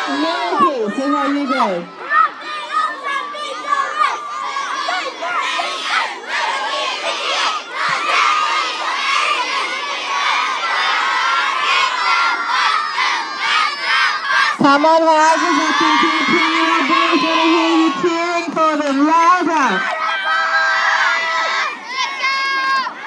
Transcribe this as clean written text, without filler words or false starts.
Nancy, say how you go. Come on, House, is looking to